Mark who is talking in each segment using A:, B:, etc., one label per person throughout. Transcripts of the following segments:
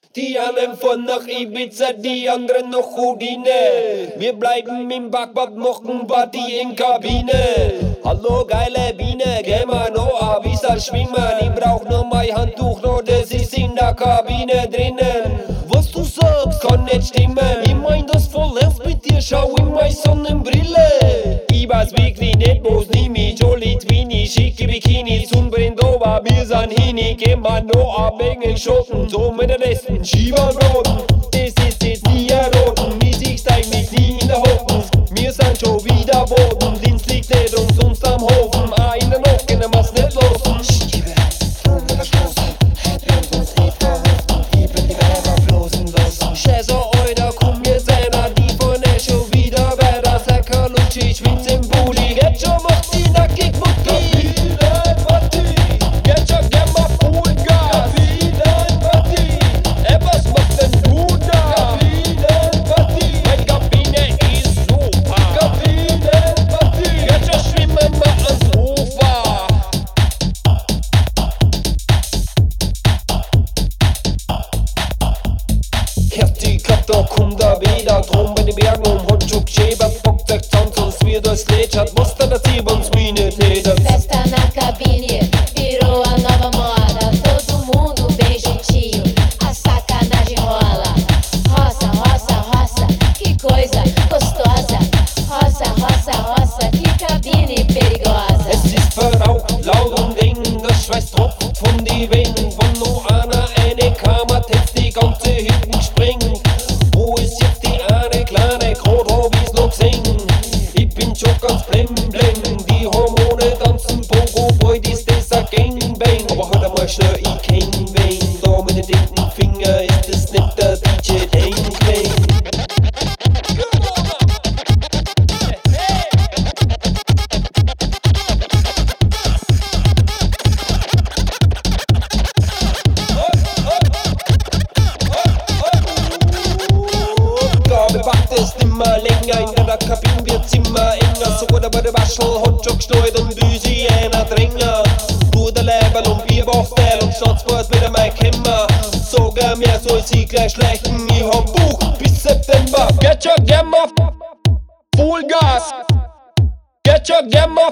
A: Die einen fahren nach Ibiza, die anderen nach Houdine. Wir bleiben im Backbad, machen Party in Kabine. Hallo geile Biene, geh mal noch ab, ich soll schwimmen. Ich brauch nur mein Handtuch, noch das ist in der Kabine drinnen. Was du sagst, kann nicht stimmen. Ich mein das voll ernst mit dir, schau in meine Sonnenbrille. Ich weiß wirklich nicht, wo's nimi, Jolly Twini, schicke Bikini, Sunbrennt over, wir sind hini. Geh mal noch ab, Engel Schotten, so mit der Resten, Schieberbraten. Das ist jetzt nie erroten, wie sich's eigentlich nie in der Hofen. Wir sind schon wieder Boden, Dienst liegt nicht umsonst am Hofen. Einer noch, gehen wir's nicht los. Ich schwitz im Booty, jetzt schon macht die nackig Mucki. Kabinenparty, jetzt schon gern mal Vollgas. Kabinenparty, was macht denn du da? Kabinenparty, meine Kabine ist super. Kabinenparty, jetzt schon schwimmen wir ans Ufer. Kertikata, kommt da wieder drum bei den Bergen Hotchuk, Schäbert, Bock, das Lädchen, was da das uns nicht leder.
B: Festa na cabine, virou a nova moda. Todo mundo bem gentil, a sacanagem rola. Roça, roça, roça, que coisa gostosa. Roça, roça, roça, que cabine perigosa.
A: Es ist verraucht, laut und eng, das Schweiß tropft von die Wängen. Von noch einer eine Kammer, jetzt die ganze hinten springen. Wo ist jetzt die eine kleine, grad hab ich's noch gesehen. Schon ganz blem blem, die Hormone tanzen Pogo, Boy, dies das a Gangbang. Aber hört einmal schnell, ich kenn wen, da mit den dicken Finger ist es nicht der DJ Dangling. Da bewacht es nimmer länger, in der Kabine wird's immer enger. So gut aber der Waschel hat schon gesteuert und Büsi einer Dränger. Nur der Level und Bierbauchstyle und Schnauzbord wieder mein Kämmer. Sogar mehr soll sie gleich schleichen, ich hab Buch bis September. Get your game off, Full Gas. Get your game off,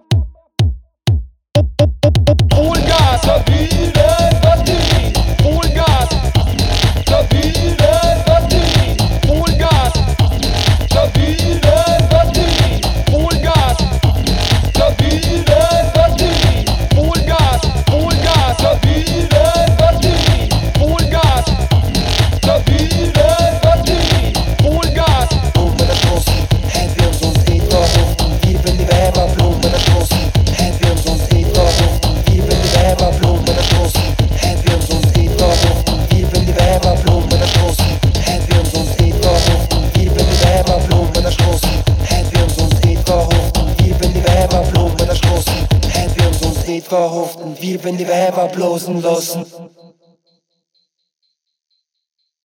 A: Full Gas. Kabinenparty, Full Gas. Kabinenparty, Full Gas. Kabinenparty, Full Gas. Kabinenparty, Full Gas, Full Gas. Kabinenparty, Full Gas. Kabinenparty, Full Gas.
C: Blumen erstoßen, hätten wir uns nicht verrufen. Wir bin die Weiber, Blumen erstoßen, hätten wir uns nicht verrufen. Wir bin die Weiber, Blumen erstoßen, hätten wir uns nicht verrufen. Wir bin die Weiber, Blumen erstoßen, hätten wir uns nicht verrufen. Wir bin die Weiber, Blumen erstoßen, hätten wir uns nicht verrufen. Wir bin die Weiber, Blumen erstoßen, hätten wir uns nicht verrufen. Wir bin die Weiber bloßen lassen.